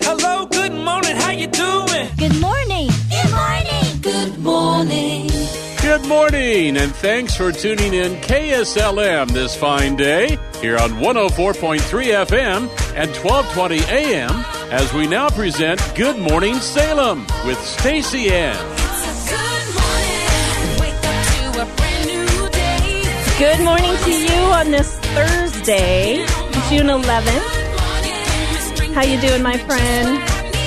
Hello, good morning, how you doing? Good morning. Good morning. Good morning. Good morning, and thanks for tuning in KSLM this fine day here on 104.3 FM and 1220 AM as we now present Good Morning Salem with Stacy Ann. Good morning to you on this Thursday, June 11th. How you doing, my friend?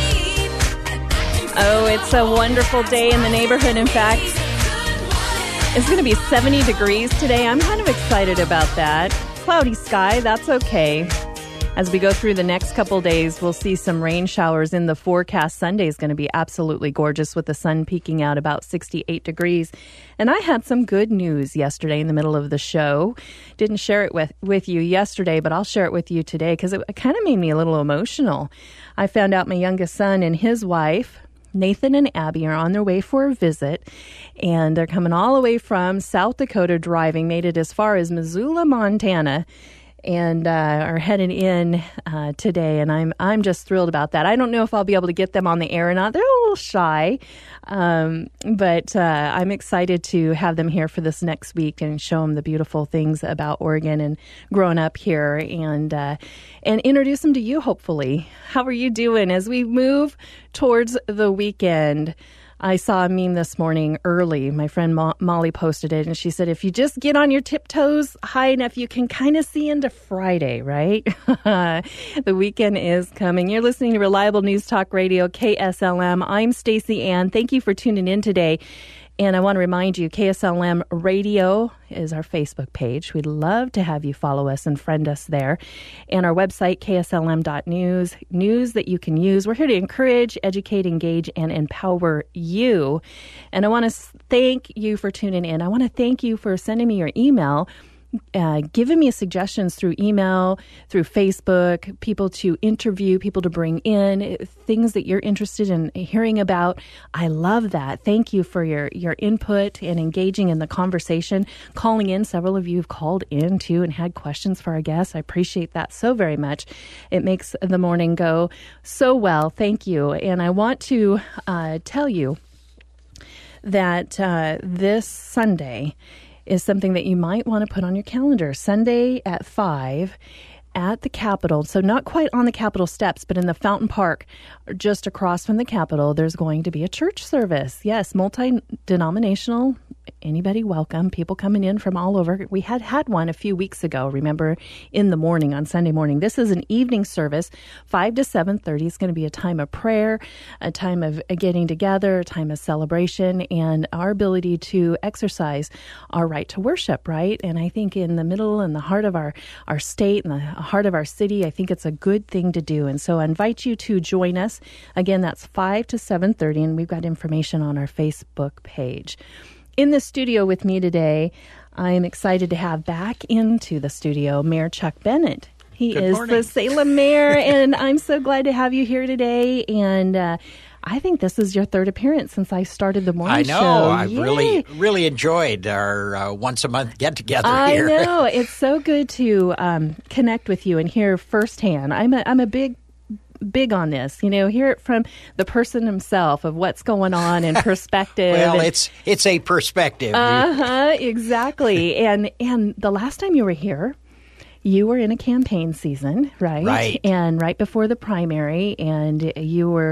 Oh, it's a wonderful day in the neighborhood. In fact, it's going to be 70 degrees today. I'm kind of excited about that. Cloudy sky, that's okay. As we go through the next couple days, we'll see some rain showers in the forecast. Sunday is going to be absolutely gorgeous with the sun peaking out about 68 degrees. And I had some good news yesterday in the middle of the show. Didn't share it with you yesterday, but I'll share it with you today because it kind of made me a little emotional. I found out my youngest son and his wife, Nathan and Abby, are on their way for a visit, and they're coming all the way from South Dakota driving, made it as far as Missoula, Montana, and are headed in today, and I'm just thrilled about that. I don't know if I'll be able to get them on the air or not. They're a little shy, but I'm excited to have them here for this next week and show them the beautiful things about Oregon and growing up here, and introduce them to you, hopefully. How are you doing as we move towards the weekend? I saw a meme this morning early. My friend Molly posted it, and she said, if you just get on your tiptoes high enough, you can kind of see into Friday, right? The weekend is coming. You're listening to Reliable News Talk Radio, KSLM. I'm Stacy Ann. Thank you for tuning in today. And I want to remind you, KSLM Radio is our Facebook page. We'd love to have you follow us and friend us there. And our website, kslm.news, news that you can use. We're here to encourage, educate, engage, and empower you. And I want to thank you for tuning in. I want to thank you for sending me your email, giving me suggestions through email, through Facebook, people to interview, people to bring in, things that you're interested in hearing about. I love that. Thank you for your input and engaging in the conversation, calling in. Several of you have called in too and had questions for our guests. I appreciate that so very much. It makes the morning go so well. Thank you. And I want to tell you that this Sunday is something that you might want to put on your calendar. Sunday at 5 at the Capitol. So not quite on the Capitol steps, but in the Fountain Park, just across from the Capitol, there's going to be a church service. Yes, multi-denominational. Anybody welcome. People coming in from all over. We had one a few weeks ago, remember, in the morning, on Sunday morning. This is an evening service, 5 to 7:30. It's going to be a time of prayer, a time of getting together, a time of celebration, and our ability to exercise our right to worship, right? And I think in the middle and the heart of our state and the heart of our city, I think it's a good thing to do. And so I invite you to join us. Again, that's 5 to 7:30, and we've got information on our Facebook page. In the studio with me today, I'm excited to have back into the studio Mayor Chuck Bennett. He is the Salem mayor, and I'm so glad to have you here today. And I think this is your third appearance since I started the morning show. I know. I've really enjoyed our once-a-month get-together here. I know. It's so good to connect with you and hear firsthand. I'm a big on this, hear it from the person himself of what's going on in perspective. Well, it's a perspective. Exactly. And the last time you were here, you were in a campaign season, right? Right. And right before the primary, and you were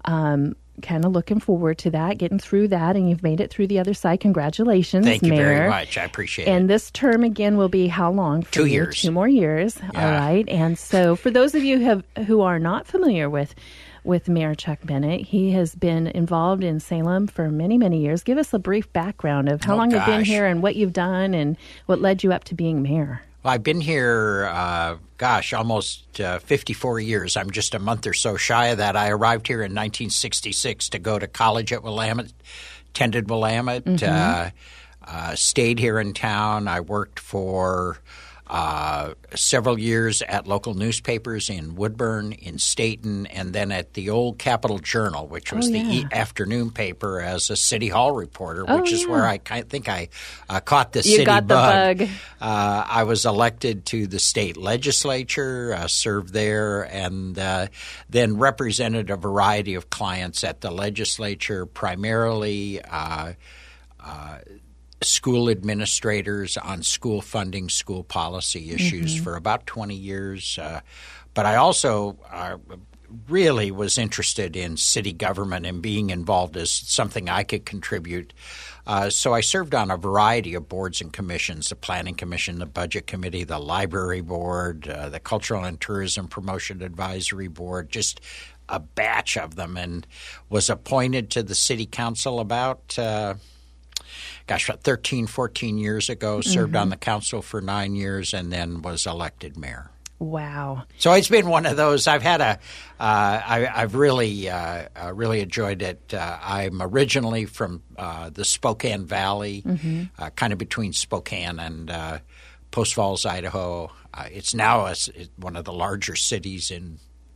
kind of looking forward to that, getting through that, and you've made it through the other side. Congratulations, Thank you Mayor. very much. I appreciate it. And this term again will be how long? For 2 you? years. 2 more years. Yeah. All right. And so for those of you who are not familiar with Mayor Chuck Bennett, he has been involved in Salem for many, many years. Give us a brief background of how long you've been here and what you've done and what led you up to being mayor. Well, I've been here, almost 54 years. I'm just a month or so shy of that. I arrived here in 1966 to go to college at Willamette, attended Willamette, stayed here in town. I worked for several years at local newspapers in Woodburn, in Stayton, and then at the old Capital Journal, which was the afternoon paper, as a City Hall reporter, which is where I think I caught the city got bug. The bug. I was elected to the state legislature, served there, and then represented a variety of clients at the legislature, primarily school administrators on school funding, school policy issues for about 20 years. But I also really was interested in city government and being involved as something I could contribute. So I served on a variety of boards and commissions, the Planning Commission, the Budget Committee, the Library Board, the Cultural and Tourism Promotion Advisory Board, just a batch of them, and was appointed to the City Council about 13, 14 years ago, served on the council for 9 years, and then was elected mayor. Wow. So it's been one of those. I've had I've really enjoyed it. I'm originally from the Spokane Valley, kind of between Spokane and Post Falls, Idaho. It's now one of the larger cities in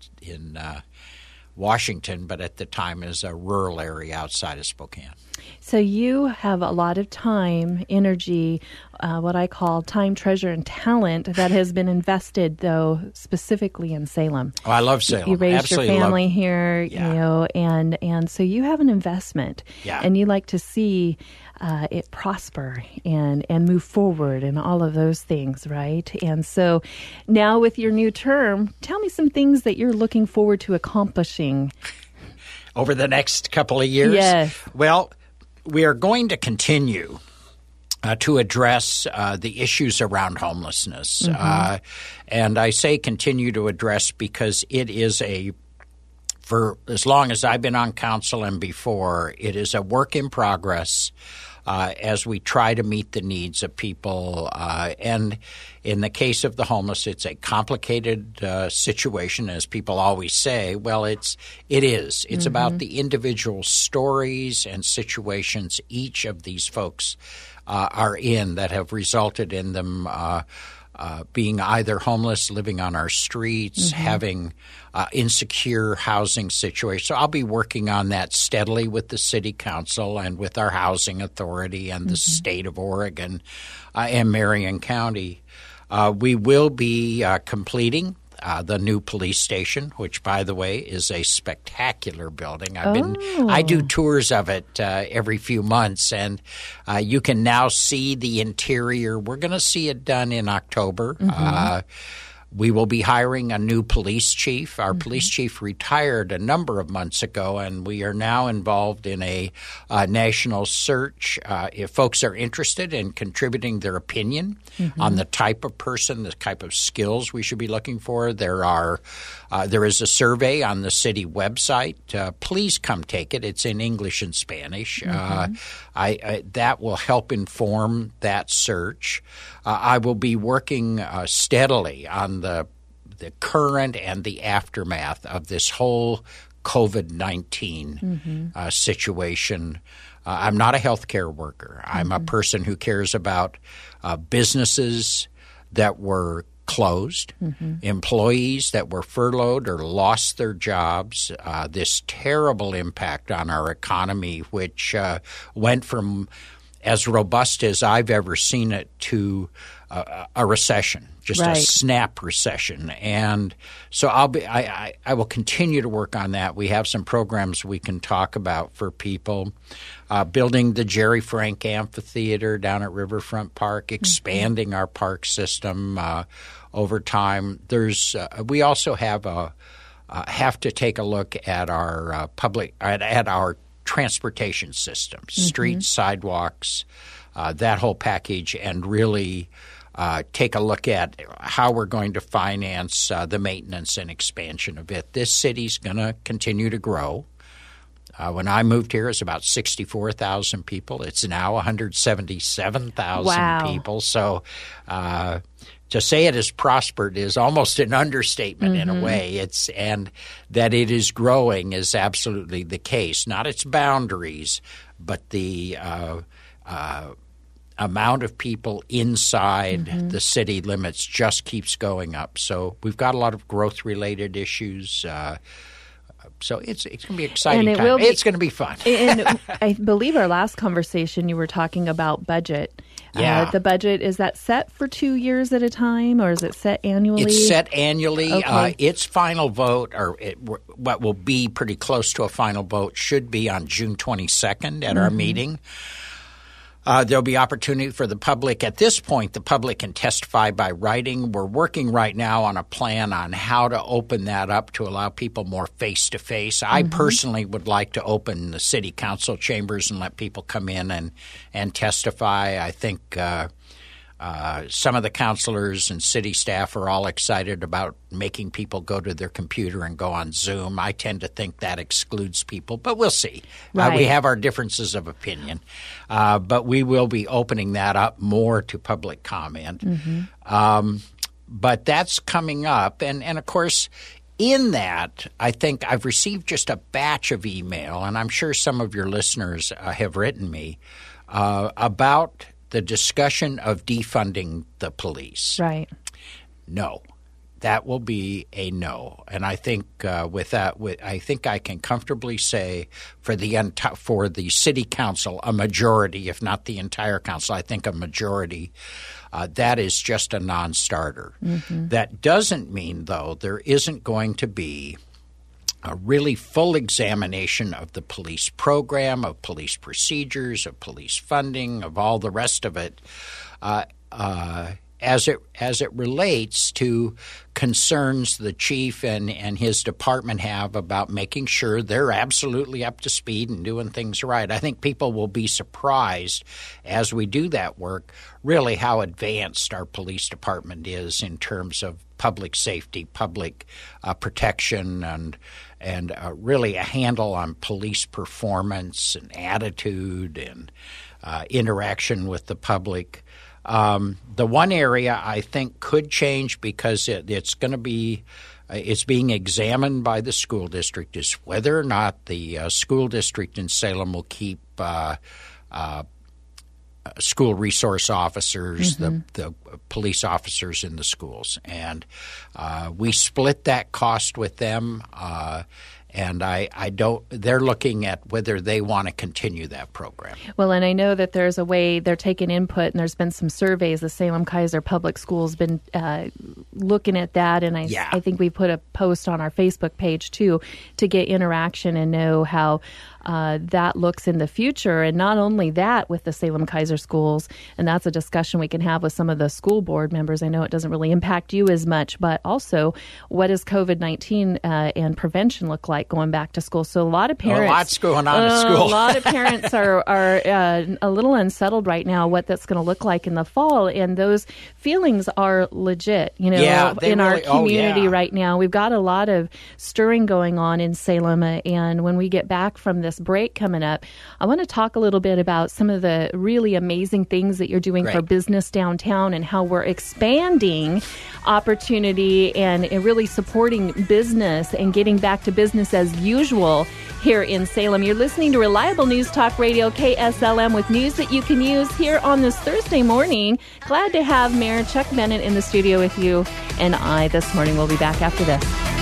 Washington, but at the time is a rural area outside of Spokane. So you have a lot of time, energy, what I call time, treasure, and talent that has been invested, though, specifically in Salem. Oh, I love Salem. You raised Absolutely your family here, Yeah. you know, and so you have an investment, and you like to see it prosper and move forward and all of those things, right? And so now with your new term, tell me some things that you're looking forward to accomplishing over the next couple of years. Yes. Well, we are going to continue to address the issues around homelessness. And I say continue to address because it is for as long as I've been on council and before, it is a work in progress as we try to meet the needs of people. And in the case of the homeless, it's a complicated situation, as people always say. Well, it is. It's about the individual stories and situations each of these folks are in that have resulted in them being either homeless, living on our streets, having insecure housing situations. So I'll be working on that steadily with the City Council and with our Housing Authority and the State of Oregon and Marion County. We will be completing the new police station, which, by the way, is a spectacular building. I do tours of it every few months, and you can now see the interior. We're going to see it done in October. We will be hiring a new police chief. Our police chief retired a number of months ago, and we are now involved in a national search. If folks are interested in contributing their opinion on the type of person, the type of skills we should be looking for, there is a survey on the city website. Please come take it. It's in English and Spanish. That will help inform that search. I will be working steadily on the current and the aftermath of this whole COVID-19 situation. I'm not a healthcare worker. I'm a person who cares about businesses that were closed, employees that were furloughed or lost their jobs, this terrible impact on our economy, which went from as robust as I've ever seen it to a recession, just a snap recession. And so I will continue to work on that. We have some programs we can talk about for people. Building the Jerry Frank Amphitheater down at Riverfront Park, expanding our park system over time. We also have to take a look at our at our transportation system, streets, sidewalks, that whole package, and really take a look at how we're going to finance the maintenance and expansion of it. This city's going to continue to grow. When I moved here, it was about 64,000 people. It's now 177,000 people. So to say it has prospered is almost an understatement in a way. And that it is growing is absolutely the case. Not its boundaries, but the amount of people inside the city limits just keeps going up. So we've got a lot of growth-related issues. So it's going to be exciting time. It's going to be fun. And I believe our last conversation you were talking about budget. Yeah. The budget, is that set for 2 years at a time, or is it set annually? It's set annually. Okay. Its final vote, or what will be pretty close to a final vote, should be on June 22nd at our meeting. There'll be opportunity for the public. At this point, the public can testify by writing. We're working right now on a plan on how to open that up to allow people more face-to-face. I personally would like to open the city council chambers and let people come in and testify. I think some of the councilors and city staff are all excited about making people go to their computer and go on Zoom. I tend to think that excludes people, but we'll see. Right. We have our differences of opinion, but we will be opening that up more to public comment. But that's coming up. And of course, in that, I think I've received just a batch of email, and I'm sure some of your listeners have written me about the discussion of defunding the police. Right. No. That will be a no. And I think with that, I think I can comfortably say for the city council, a majority, if not the entire council, I think a majority, that is just a non-starter. That doesn't mean, though, there isn't going to be a really full examination of the police program, of police procedures, of police funding, of all the rest of it, as it relates to concerns the chief and his department have about making sure they're absolutely up to speed and doing things right. I think people will be surprised as we do that work, really how advanced our police department is in terms of public safety, public protection, and really a handle on police performance and attitude and interaction with the public. The one area I think could change because it's going to be it's being examined by the school district is whether or not the school district in Salem will keep school resource officers, the police officers in the schools. And we split that cost with them. And I don't – they're looking at whether they want to continue that program. Well, and I know that there's a way they're taking input, and there's been some surveys. The Salem-Keizer Public Schools been looking at that, and I think we put a post on our Facebook page, too, to get interaction and know how that looks in the future. And not only that with the Salem-Keizer schools, and that's a discussion we can have with some of the school board members. I know it doesn't really impact you as much, but also what does COVID-19 and prevention look like going back to school? So a lot of parents, a lot's going on at school. A lot of parents are a little unsettled right now what that's going to look like in the fall, and those feelings are legit. You know, in our community right now, we've got a lot of stirring going on in Salem, and when we get back from this break coming up, I want to talk a little bit about some of the really amazing things that you're doing for business downtown and how we're expanding opportunity and really supporting business and getting back to business as usual here in Salem. You're listening to Reliable News Talk Radio, KSLM, with news that you can use here on this Thursday morning. Glad to have Mayor Chuck Bennett in the studio with you and I this morning. We'll be back after this.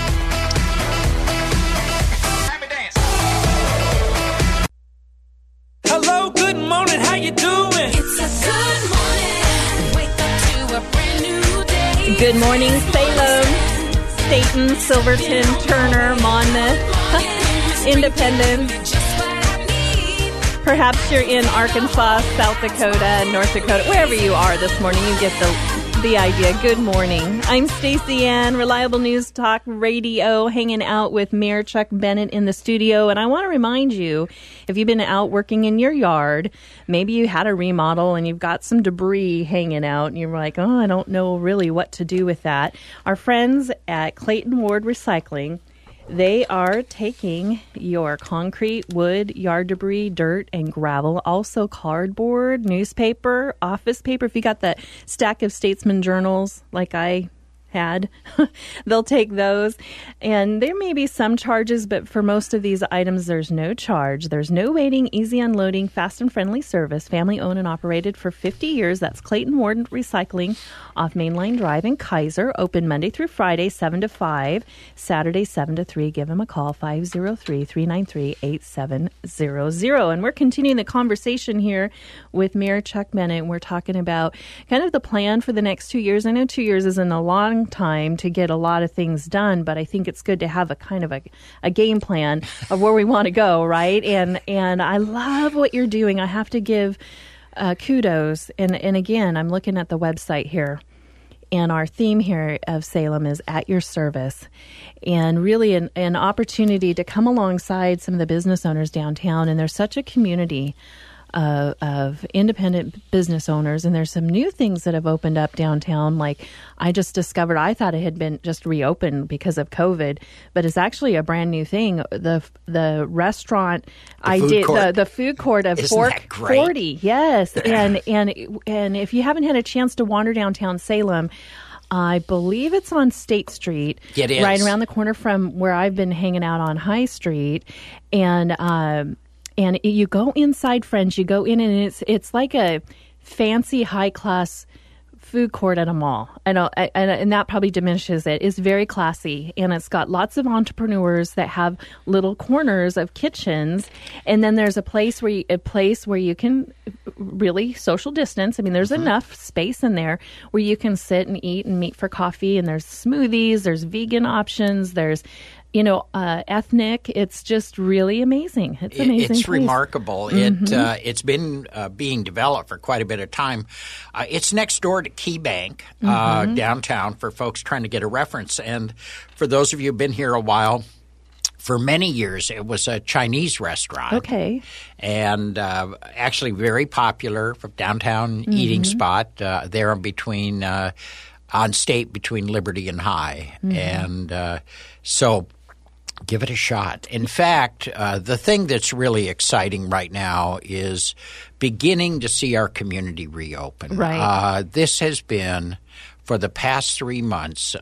Hello, good morning, how you doing? It's a good morning. Wake up to a brand new day. Good morning, Salem, Staten, Silverton, Turner, Monmouth, Independence. Perhaps you're in Arkansas, South Dakota, North Dakota, wherever you are this morning. You get the idea. Good morning. I'm Stacey Ann, Reliable News Talk Radio, hanging out with Mayor Chuck Bennett in the studio. And I want to remind you, if you've been out working in your yard, maybe you had a remodel and you've got some debris hanging out and you're like, oh, I don't know really what to do with that. Our friends at Clayton Ward Recycling, they are taking your concrete, wood, yard debris, dirt, and gravel, also cardboard, newspaper, office paper. If you got that stack of Statesman journals like I had, they'll take those. And there may be some charges, but for most of these items, there's no charge. There's no waiting, easy unloading, fast and friendly service. Family owned and operated for 50 years. That's Clayton Ward Recycling off Mainline Drive in Kaiser. Open Monday through Friday, 7 to 5. Saturday, 7 to 3. Give them a call, 503-393-8700. And we're continuing the conversation here with Mayor Chuck Bennett. We're talking about kind of the plan for the next 2 years. I know 2 years isn't a long time to get a lot of things done, but I think it's good to have a kind of a game plan of where we want to go, right? And I love what you're doing. I have to give kudos. And again, I'm looking at the website here. And our theme here of Salem is at your service, and really an opportunity to come alongside some of the business owners downtown. And there's such a community of independent business owners, and there's some new things that have opened up downtown. Like I just discovered, I thought it had been just reopened because of COVID, but it's actually a brand new thing. The restaurant, the food court of Isn't that great? 40, yes, and if you haven't had a chance to wander downtown Salem, I believe it's on State Street, it is. Right around the corner from where I've been hanging out on High Street, and you go inside, friends. You go in, and it's like a fancy, high class food court at a mall. And that probably diminishes it. It's very classy, and it's got lots of entrepreneurs that have little corners of kitchens. And then there's a place where you can really social distance. I mean, there's enough space in there where you can sit and eat and meet for coffee. And there's smoothies. There's vegan options. There's ethnic. It's just really amazing. It's amazing. It's place. Remarkable. It's been being developed for quite a bit of time. It's next door to Key Bank downtown for folks trying to get a reference. And for those of you who've been here a while, for many years it was a Chinese restaurant. Okay. And actually very popular downtown eating spot there in between on State between Liberty and High. And so give it a shot. In fact, the thing that's really exciting right now is beginning to see our community reopen. Right. This has been, for the past 3 months,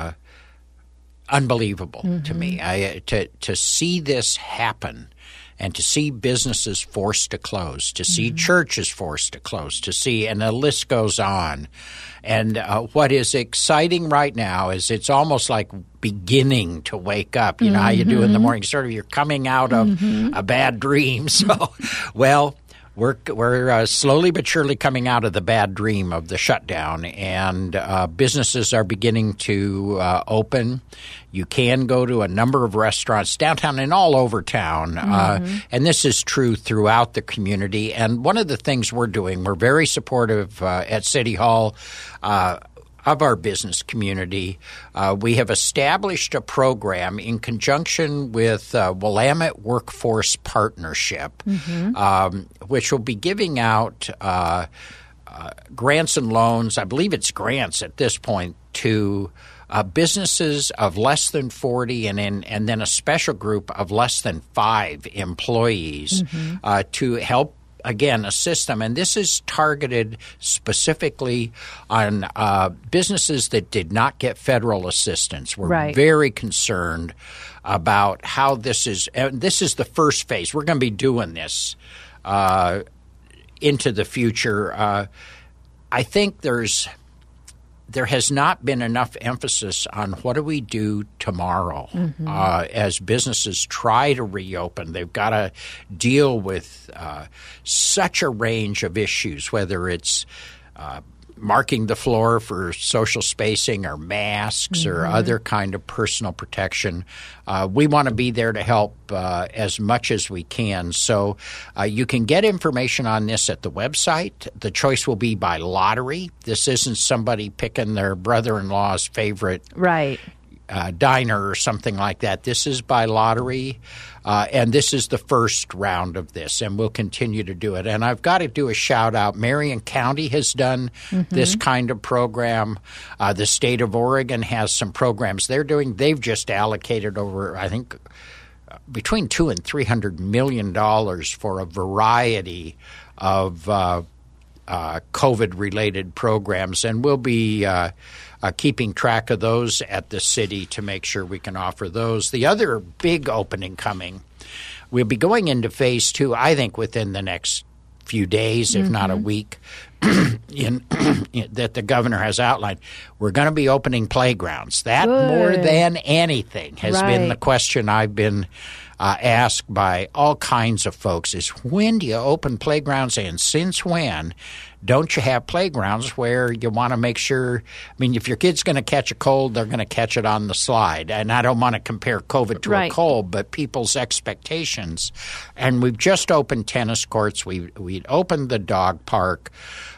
unbelievable to me. To see this happen, and to see businesses forced to close, to see churches forced to close, and the list goes on. And what is exciting right now is it's almost like beginning to wake up. You know how you do in the morning, sort of you're coming out of a bad dream. So, well, we're slowly but surely coming out of the bad dream of the shutdown, and businesses are beginning to open. You can go to a number of restaurants downtown and all over town, and this is true throughout the community. And one of the things we're doing, we're very supportive at City Hall of our business community. We have established a program in conjunction with Willamette Workforce Partnership, which will be giving out grants and loans. I believe it's grants at this point to businesses of less than 40 and then a special group of less than 5 employees to help, again, assist them. And this is targeted specifically on businesses that did not get federal assistance. We're very concerned about how this is – this is the first phase. We're going to be doing this into the future. I think there has not been enough emphasis on what do we do tomorrow as businesses try to reopen. They've got to deal with such a range of issues, whether it's marking the floor for social spacing or masks or other kind of personal protection. We want to be there to help as much as we can. So you can get information on this at the website. The choice will be by lottery. This isn't somebody picking their brother-in-law's favorite diner or something like that. This is by lottery, and this is the first round of this, and we'll continue to do it. And I've got to do a shout-out. Marion County has done this kind of program. The state of Oregon has some programs they're doing. They've just allocated over, I think, between $200 and $300 million for a variety of COVID-related programs, and we'll be keeping track of those at the city to make sure we can offer those. The other big opening coming, we'll be going into phase 2, I think, within the next few days, if not a week, that the governor has outlined. We're going to be opening playgrounds. That, more than anything, has been the question I've been asked by all kinds of folks is, when do you open playgrounds, and since when don't you have playgrounds where you want to make sure – I mean, if your kid's going to catch a cold, they're going to catch it on the slide. And I don't want to compare COVID to a cold, but people's expectations. And we've just opened tennis courts. We opened the dog park.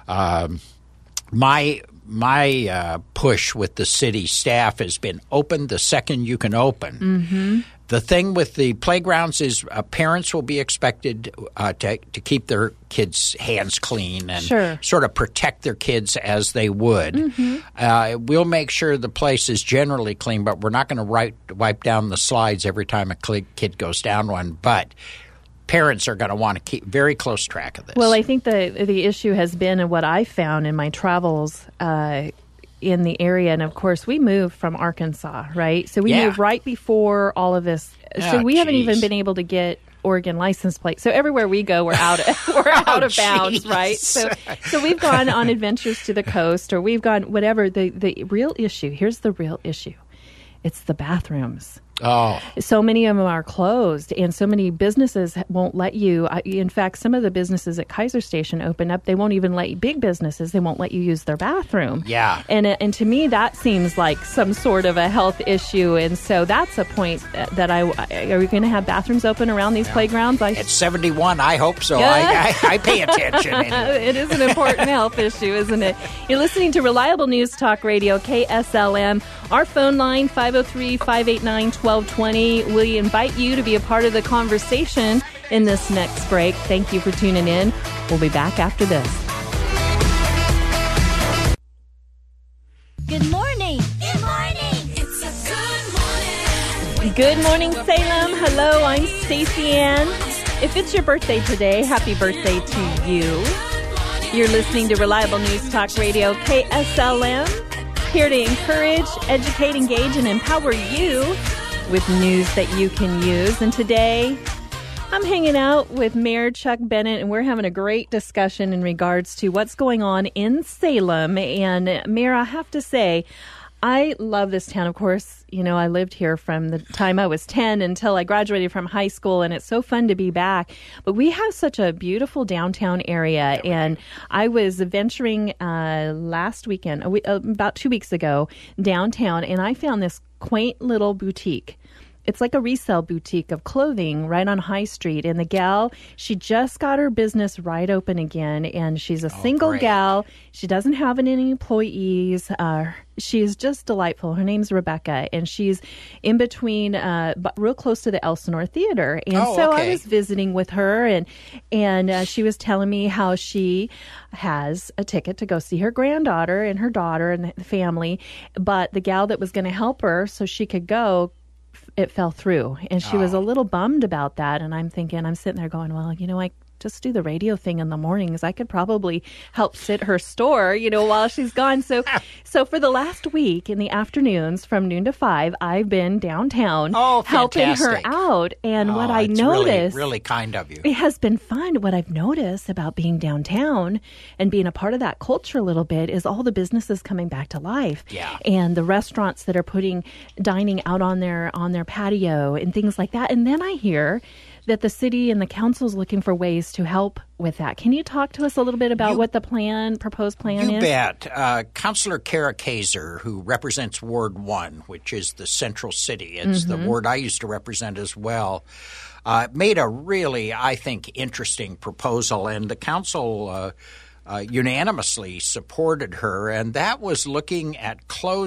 My push with the city staff has been open the second you can open. Mm-hmm. The thing with the playgrounds is parents will be expected to keep their kids' hands clean and sort of protect their kids as they would. Mm-hmm. We'll make sure the place is generally clean, but we're not going to wipe down the slides every time a kid goes down one. But parents are going to want to keep very close track of this. Well, I think the issue has been, and what I found in my travels in the area, and of course we moved from Arkansas, right? So we moved right before all of this. So we haven't even been able to get Oregon license plate. So everywhere we go, we're out of bounds, right? So we've gone on adventures to the coast, or we've gone whatever. The real issue, here's the real issue. It's the bathrooms. Oh. So many of them are closed, and so many businesses won't let you. In fact, some of the businesses at Kaiser Station open up. They won't even let you, big businesses, they won't let you use their bathroom. Yeah. And to me, that seems like some sort of a health issue. And so that's a point that are we going to have bathrooms open around these playgrounds? At 71, I hope so. I pay attention. Anyway. It is an important health issue, isn't it? You're listening to Reliable News Talk Radio, KSLM. Our phone line, 503-589-1220. We invite you to be a part of the conversation in this next break. Thank you for tuning in. We'll be back after this. Good morning. Good morning. It's a good morning. Good morning, Salem. Hello, I'm Stacey Ann. If it's your birthday today, happy birthday to you. You're listening to Reliable News Talk Radio, KSLM, here to encourage, educate, engage, and empower you with news that you can use. And today, I'm hanging out with Mayor Chuck Bennett, and we're having a great discussion in regards to what's going on in Salem. And Mayor, I have to say, I love this town. Of course, you know, I lived here from the time I was 10 until I graduated from high school, and it's so fun to be back. But we have such a beautiful downtown area, and I was venturing last weekend, about 2 weeks ago, downtown, and I found this quaint little boutique. It's like a resale boutique of clothing right on High Street. And the gal, she just got her business right open again. And she's a single gal. She doesn't have any employees. She is just delightful. Her name's Rebecca. And she's in between, real close to the Elsinore Theater. And I was visiting with her. And she was telling me how she has a ticket to go see her granddaughter and her daughter and the family. But the gal that was going to help her so she could go, it fell through, and she was a little bummed about that. And I'm sitting there going, well, you know, I just do the radio thing in the mornings. I could probably help sit her store, you know, while she's gone. So for the last week in the afternoons from noon to 5, I've been downtown helping her out. And what I noticed, really kind of you. It has been fun. What I've noticed about being downtown and being a part of that culture a little bit is all the businesses coming back to life. Yeah. And the restaurants that are putting dining out on their patio and things like that. And then I hear that the city and the council is looking for ways to help with that. Can you talk to us a little bit about what the proposed plan is? You bet. Councilor Kara Kaiser, who represents Ward 1, which is the central city, it's the ward I used to represent as well, made a really, I think, interesting proposal. And the council unanimously supported her, and that was looking at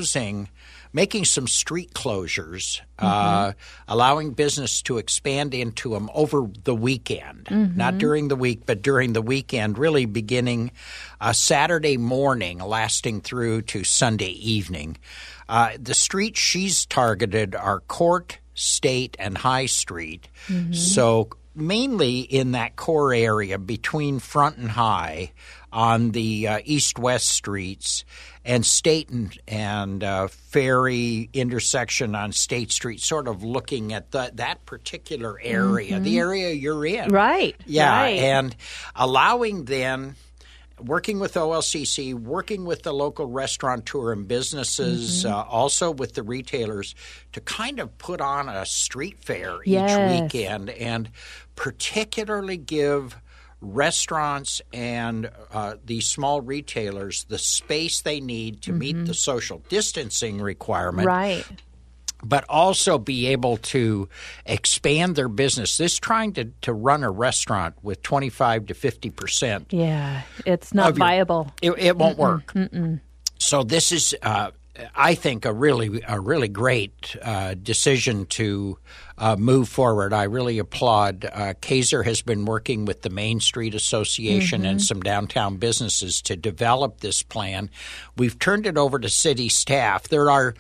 making some street closures, allowing business to expand into them over the weekend, not during the week, but during the weekend, really beginning Saturday morning, lasting through to Sunday evening. The streets she's targeted are Court, State, and High Street. So mainly in that core area between Front and High, on the east-west streets, and State and Ferry intersection on State Street, sort of looking at that particular area, the area you're in. Right. Yeah, right. and allowing then – working with OLCC, working with the local restaurateur and businesses, also with the retailers, to kind of put on a street fair each weekend and particularly give restaurants and these small retailers the space they need to meet the social distancing requirement. Right. But also be able to expand their business. This trying to run a restaurant with 25 to 50%. Yeah, it's not viable. It won't work. So this is, I think, a really great decision to move forward. I really applaud. Kaiser has been working with the Main Street Association and some downtown businesses to develop this plan. We've turned it over to city staff. There are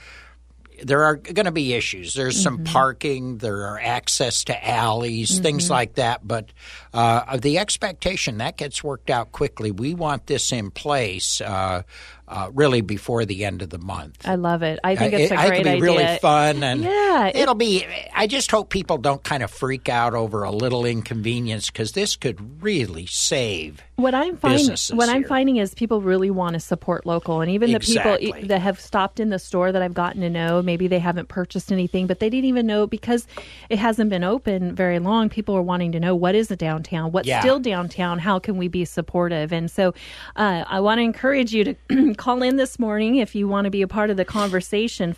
going to be issues. There's some parking. There are access to alleys, things like that. But the expectation, that gets worked out quickly. We want this in place really before the end of the month. I love it. I think it's a great idea. It'll be really fun. And yeah. It'll be – I just hope people don't kind of freak out over a little inconvenience, because this could really save businesses What I'm here. finding is people really want to support local. And even the people that have stopped in the store that I've gotten to know, maybe they haven't purchased anything, but they didn't even know because it hasn't been open very long. People are wanting to know, what is a downtown? What's still downtown? How can we be supportive? And so I want to encourage you to call in this morning if you want to be a part of the conversation.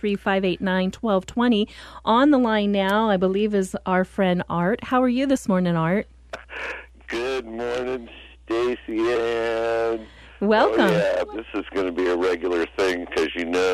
503-589-1220. On the line now, I believe, is our friend Art. How are you this morning, Art? Good morning, Stacy Ann. Welcome. Oh, yeah, this is going to be a regular thing because,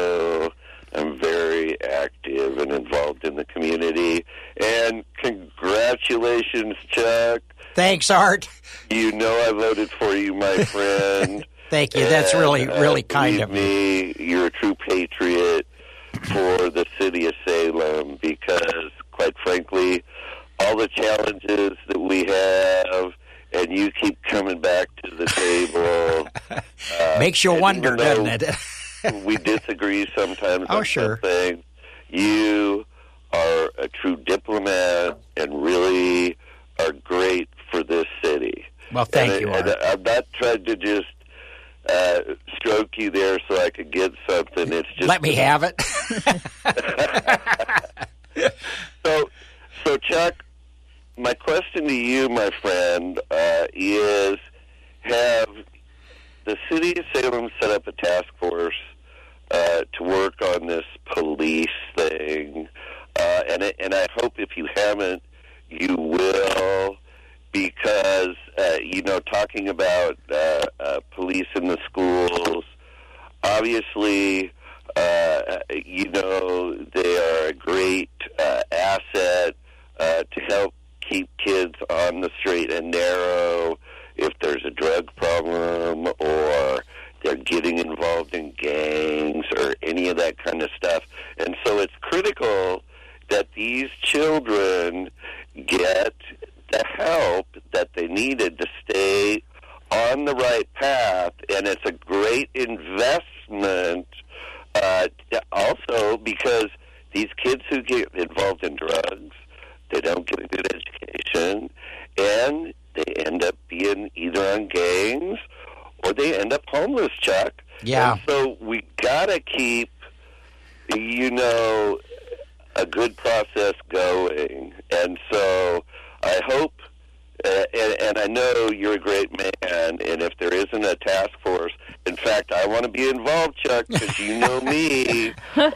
I'm very active and involved in the community. And congratulations, Chuck. Thanks, Art. You know I voted for you, my friend. Thank you. That's really kind of me. You're a true patriot for the city of Salem because, quite frankly, all the challenges that we have, and you keep coming back to the table. Makes you wonder, doesn't it? We disagree sometimes on sure. some things. You are a true diplomat and really are great for this city. Well, thank you, Art. And I'm not trying to just stroke you there so I could get something. It's just let me have it. So Chuck, my question to you, my friend, is: have the city of Salem set up a task force to work on this police thing? And I hope if you haven't, you will, because talking about police in the schools, obviously, they are a great asset to help keep kids on the straight and narrow if there's a drug problem or they're getting involved in gangs or any of that kind of stuff. And so it's critical that these children get the help that they needed to stay on the right path, and it's a great investment also because these kids who get involved in drugs, they don't get a good education, and they end up being either on gangs or they end up homeless, Chuck. Yeah. And so we got to keep, a good process going. And so I hope, and I know you're a great man, and if there isn't a task force, in fact, I want to be involved, Chuck, because you know me,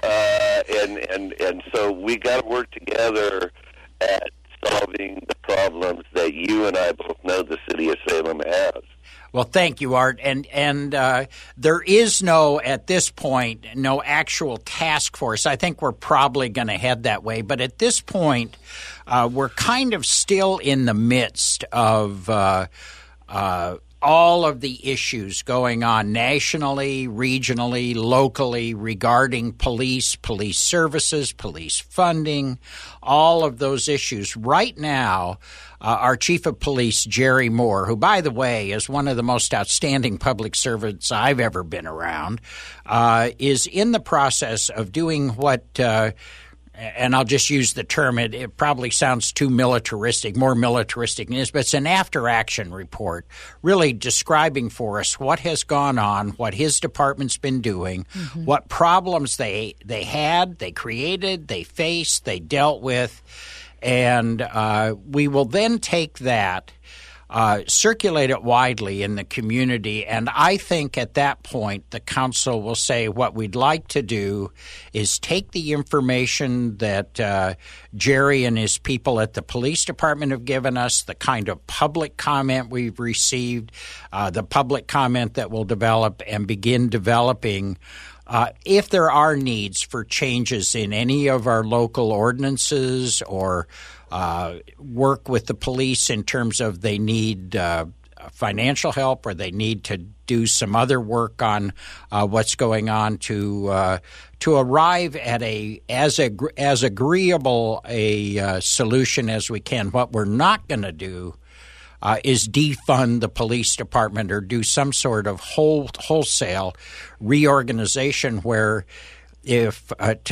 and so we got to work together at solving the problems that you and I both know the city of Salem has. Well, thank you, Art. And there is at this point, no actual task force. I think we're probably going to head that way. But at this point, we're kind of still in the midst of all of the issues going on nationally, regionally, locally regarding police services, police funding, all of those issues. Right now, our Chief of Police, Jerry Moore, who, by the way, is one of the most outstanding public servants I've ever been around, is in the process of doing what and I'll just use the term, it probably sounds too militaristic, more militaristic than it is, but it's an after-action report really describing for us what has gone on, what his department's been doing, what problems they had, they created, they faced, they dealt with, and we will then take that, circulate it widely in the community, and I think at that point the council will say what we'd like to do is take the information that Jerry and his people at the police department have given us, the kind of public comment we've received, the public comment that will develop, and begin developing if there are needs for changes in any of our local ordinances or work with the police in terms of they need financial help or they need to do some other work on what's going on to arrive at as agreeable a solution as we can. What we're not going to do is defund the police department or do some sort of wholesale reorganization where if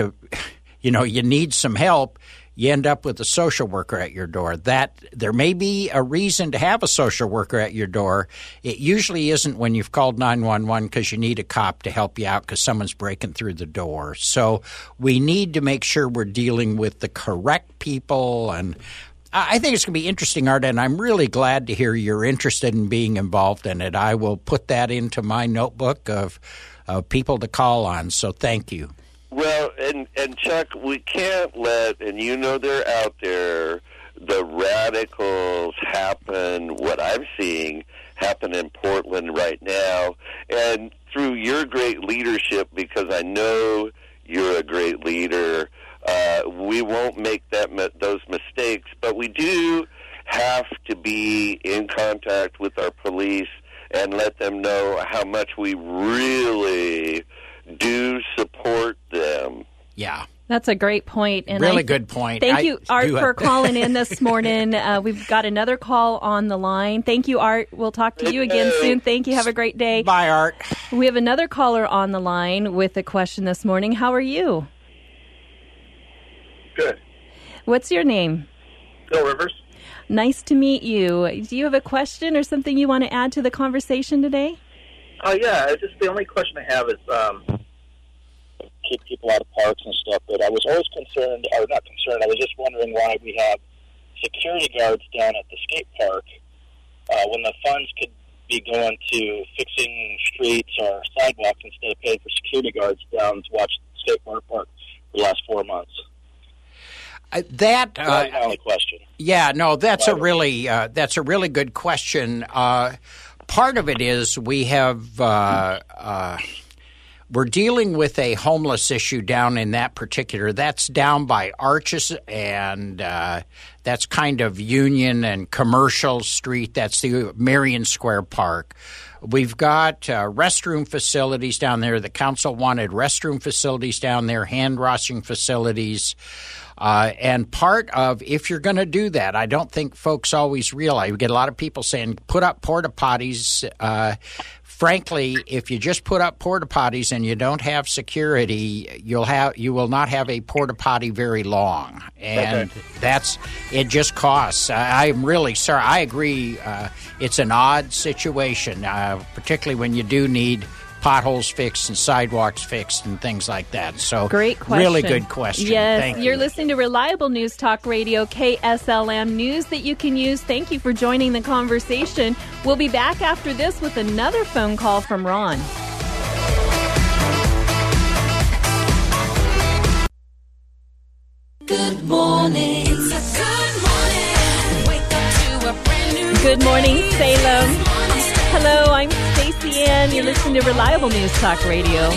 you need some help, you end up with a social worker at your door. That there may be a reason to have a social worker at your door. It usually isn't when you've called 911 because you need a cop to help you out because someone's breaking through the door. So we need to make sure we're dealing with the correct people, and I think it's going to be interesting, Art, and I'm really glad to hear you're interested in being involved in it. I will put that into my notebook of people to call on, so thank you. Well, and Chuck, we can't let, and they're out there, the radicals happen, what I'm seeing happen in Portland right now, and through your great leadership, because I know you're a great leader, we won't make those mistakes, but we do have to be in contact with our police and let them know how much we really do support them. Yeah. That's a great point. And really good point. Thank you, Art, for calling in this morning. We've got another call on the line. Thank you, Art. We'll talk to you again soon. Thank you. Have a great day. Bye, Art. We have another caller on the line with a question this morning. How are you? Good. What's your name? Bill Rivers. Nice to meet you. Do you have a question or something you want to add to the conversation today? Yeah, just the only question I have is keep people out of parks and stuff, but I was always concerned, or not concerned, I was just wondering why we have security guards down at the skate park when the funds could be going to fixing streets or sidewalks instead of paying for security guards down to watch skate park for the last 4 months. That's my only question. Yeah, no, that's a really good question. Part of it is we have we're dealing with a homeless issue down in that particular. That's down by Arches, and that's kind of Union and Commercial Street. That's the Marion Square Park. We've got restroom facilities down there. The council wanted restroom facilities down there, hand-washing facilities. And part of, if you're going to do that, I don't think folks always realize, we get a lot of people saying, put up porta potties. Frankly, if you just put up porta potties and you don't have security, you will not have a porta potty very long, and it just costs. I'm really sorry. I agree. It's an odd situation, particularly when you do need potholes fixed and sidewalks fixed and things like that. So, great question. Really good question. Yes, Thank you're you. listening to Reliable News Talk Radio, KSLM News that you can use. Thank you for joining the conversation. We'll be back after this with another phone call from Ron. Good morning. It's a good morning. Wake up to a brand new Good morning, day. Salem. Hello, I'm Stacey Ann. You're listening to Reliable News Talk Radio,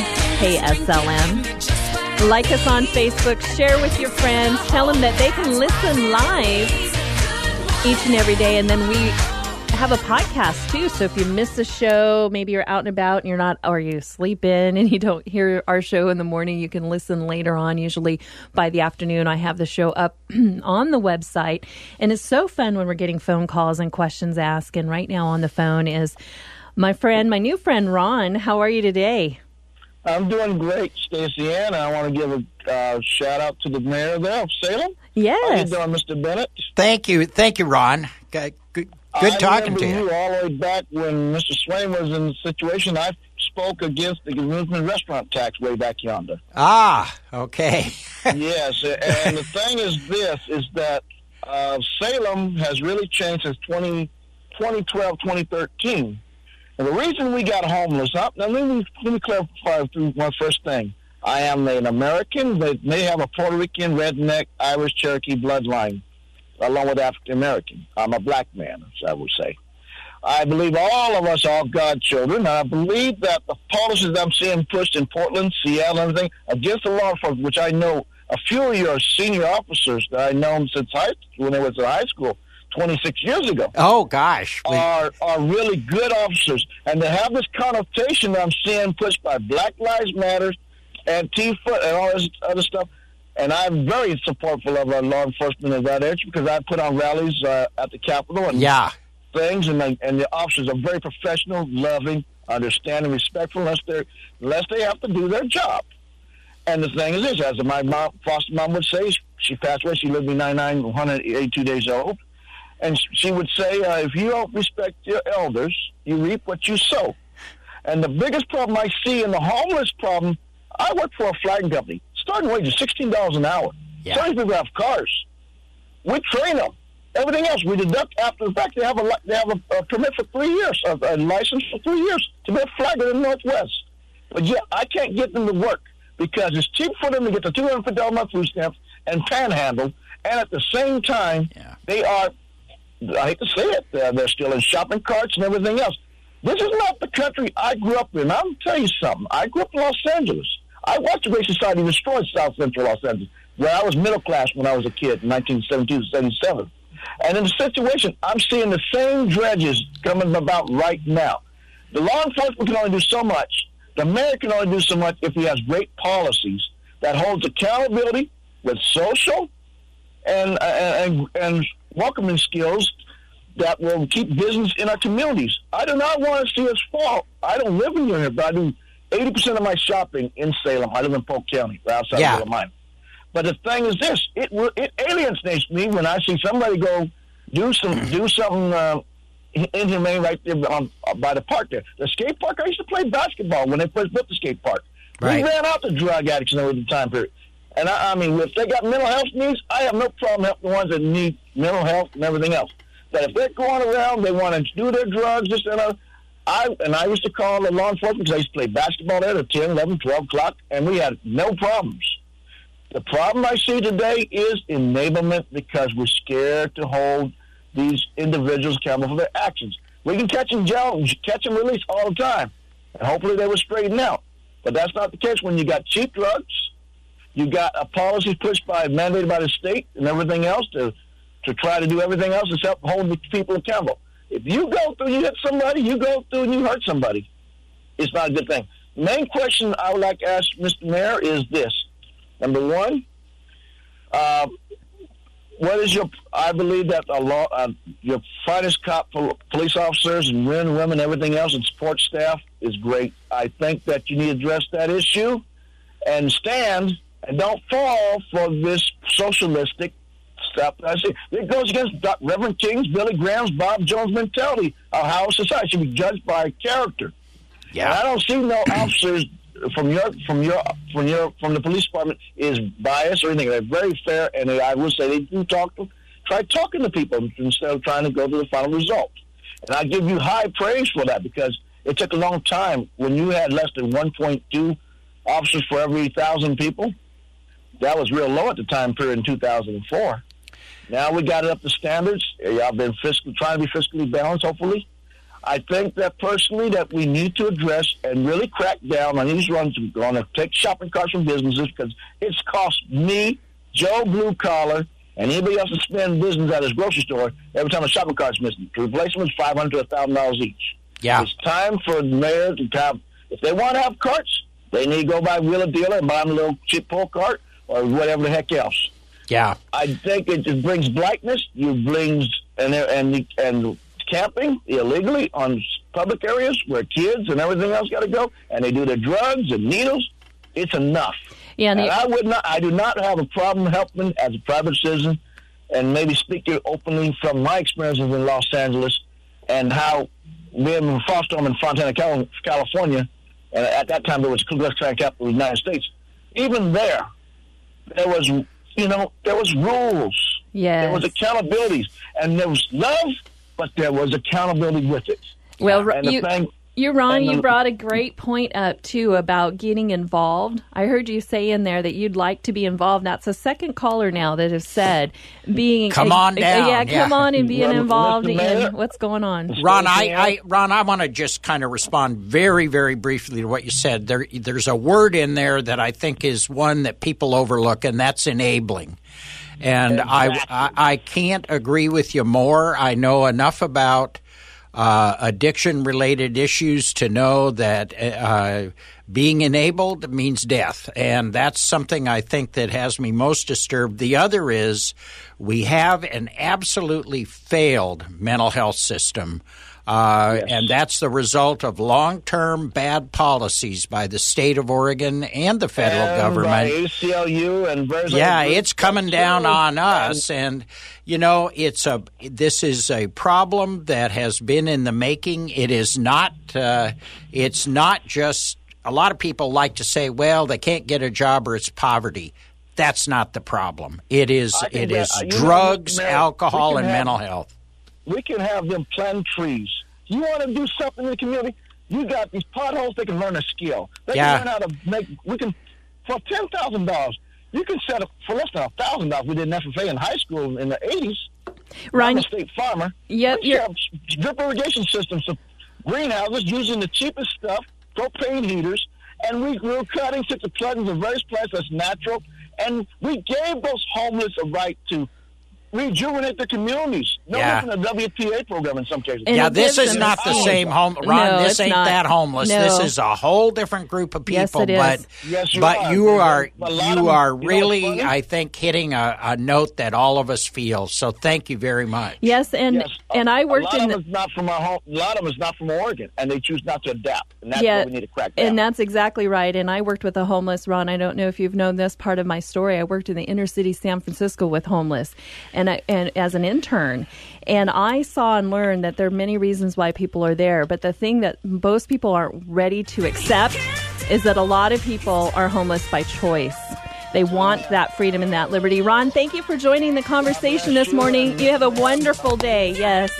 KSLM. Like us on Facebook, share with your friends, tell them that they can listen live each and every day, and then we have a podcast too. So if you miss a show, maybe you're out and about and you're not, or you sleep in and you don't hear our show in the morning, you can listen later on. Usually by the afternoon, I have the show up on the website. And it's so fun when we're getting phone calls and questions asked. And right now on the phone is my new friend, Ron. How are you today? I'm doing great, Stacey Ann. I want to give a shout out to the mayor there of Salem. Yes. How you doing, Mr. Bennett? Thank you, Ron. Good talking to you. All the way back when Mr. Swain was in the situation, I spoke against the amusement restaurant tax way back yonder. Ah, okay. Yes, and the thing is that Salem has really changed since 2012, 2013. And the reason we got homeless, now let me clarify through one first thing. I am an American, but may have a Puerto Rican, redneck, Irish, Cherokee bloodline, along with African American. I'm a black man, as I would say. I believe all of us are godchildren, and I believe that the policies I'm seeing pushed in Portland, Seattle, and everything, against the law enforcement, which I know a few of your senior officers that I know since when they was in high school, 26 years ago. Oh, gosh. Are really good officers. And to have this connotation that I'm seeing pushed by Black Lives Matter, Antifa, and all this other stuff, and I'm very supportful of our law enforcement in that area because I put on rallies at the Capitol and things, and the officers are very professional, loving, understanding, respectful, unless they have to do their job. And the thing is this, as my foster mom would say, she passed away, she lived to be 99, 182 days old, and she would say, if you don't respect your elders, you reap what you sow. And the biggest problem I see in the homeless problem, I work for a flagging company. Starting wage is $16 an hour. Yeah. Some people have cars. We train them. Everything else we deduct after the fact. They have a permit for 3 years, a license for 3 years to be a flagger in the Northwest. But yet I can't get them to work because it's cheap for them to get the $250 a month food stamps and panhandle, and at the same time they are, I hate to say it, they're still in shopping carts and everything else. This is not the country I grew up in. I'll tell you something. I grew up in Los Angeles. I watched the Great Society destroy South Central Los Angeles, where I was middle class when I was a kid in 1972 to 77. And in the situation, I'm seeing the same dredges coming about right now. The law enforcement can only do so much. The mayor can only do so much if he has great policies that holds accountability with social and welcoming skills that will keep business in our communities. I do not want to see us fall. I don't live in here, but I do 80% of my shopping in Salem. I live in Polk County, right outside of mine. But the thing is this: it alienates me when I see somebody go do something inhumane right there by the park there. The skate park. I used to play basketball when they first built the skate park. Right. We ran out the drug addicts over the time period. And I mean, if they got mental health needs, I have no problem helping the ones that need mental health and everything else. But if they're going around, they want to do their drugs, this and that. I used to call the law enforcement because I used to play basketball there at 10, 11, 12 o'clock, and we had no problems. The problem I see today is enablement because we're scared to hold these individuals accountable for their actions. We can catch them jail, catch them release all the time, and hopefully they will straighten out. But that's not the case when you got cheap drugs, you got a policy pushed mandated by the state and everything else to try to do everything else except hold the people accountable. If you go through, you hit somebody, you go through and you hurt somebody, it's not a good thing. The main question I would like to ask Mr. Mayor is this. Number one, what is I believe that your finest police officers and men and women, everything else, and support staff is great. I think that you need to address that issue and stand and don't fall for this socialistic stuff. I see it goes against Reverend King's, Billy Graham's, Bob Jones' mentality of how society should be judged by character. Yeah, and I don't see no officers from the police department is biased or anything. They're very fair, and I would say they do try talking to people instead of trying to go to the final result. And I give you high praise for that because it took a long time when you had less than 1.2 officers for every 1,000 people. That was real low at the time period in 2004. Now we got it up to standards. Y'all been trying to be fiscally balanced, hopefully. I think that personally that we need to address and really crack down on these runs going to take shopping carts from businesses because it's cost me, Joe Blue Collar, And anybody else that's spending business at his grocery store, every time a shopping cart's missing, to replace them is $500 to $1,000 each. Yeah. It's time for the mayor to have, if they want to have carts, they need to go by Wheeler Dealer and buy them a little cheap pull cart or whatever the heck else. Yeah. I think it just brings blackness. You brings and camping illegally on public areas where kids and everything else got to go, and they do their drugs and needles. It's enough. Yeah, and I do not have a problem helping as a private citizen, and maybe speak to you openly from my experiences in Los Angeles and how being in Fostorm in Fontana, California, and at that time it was the Ku Klux Klan capital of the United States. Even there was, there was rules. Yes. There was accountabilities, and there was love, but there was accountability with it. Well, And the thing, Ron, you brought a great point up, too, about getting involved. I heard you say in there that you'd like to be involved. That's the second caller now that has said being... Come on down. Yeah, come on and being involved Mr. Mayor, in what's going on. Ron, I want to just kind of respond very, very briefly to what you said. There's a word in there that I think is one that people overlook, and that's enabling. And I can't agree with you more. I know enough about addiction-related issues to know that being enabled means death, and that's something I think that has me most disturbed. The other is we have an absolutely failed mental health system, and that's the result of long-term bad policies by the state of Oregon and the federal government. By ACLU and various it's coming down on us, and this is a problem that has been in the making. It is not. It's not just. A lot of people like to say, "Well, they can't get a job or it's poverty." That's not the problem. It is. Drugs, alcohol, and mental health. We can have them plant trees. You want to do something in the community? You got these potholes. They can learn a skill. They can learn how to make. We can for $10,000. You can set up for less than $1,000. We did an FFA in high school in the 80s. Ryan, I'm a state farmer. Yep, we have drip irrigation systems of greenhouses using the cheapest stuff, propane heaters, and we grew cuttings, took the plugins of various plants that's natural, and we gave those homeless a right to rejuvenate the communities. No different than a WPA program in some cases. And this is not the same home. Ron, No, this it's ain't not. that homeless. No. This is a whole different group of people. Yes, it is. But you are really, You know what's funny? I think, hitting a note that all of us feel. So thank you very much. Yes, and I worked in a lot of it's not from our home. A lot of it's not from Oregon, and they choose not to adapt. And that's what we need to crack down. And that's exactly right. And I worked with the homeless, Ron. I don't know if you've known this part of my story. I worked in the inner city San Francisco with homeless, and as an intern, and I saw and learned that there are many reasons why people are there. But the thing that most people aren't ready to accept is that a lot of people are homeless by choice. They want that freedom and that liberty. Ron, thank you for joining the conversation this morning. You have a wonderful day. Yes.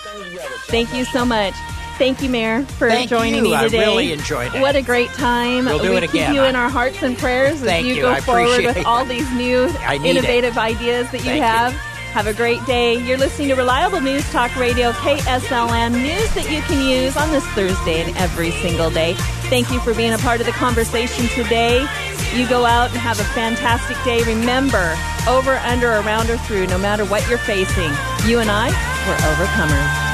Thank you so much. Thank you, Mayor, for joining me today. I really enjoyed it. What a great time. We'll do it again. Keep you in our hearts and prayers as you go forward with all these new innovative ideas that you have. Have a great day. You're listening to Reliable News Talk Radio, KSLM, news that you can use on this Thursday and every single day. Thank you for being a part of the conversation today. You go out and have a fantastic day. Remember, over, under, around, or through, no matter what you're facing, you and I, we're overcomers.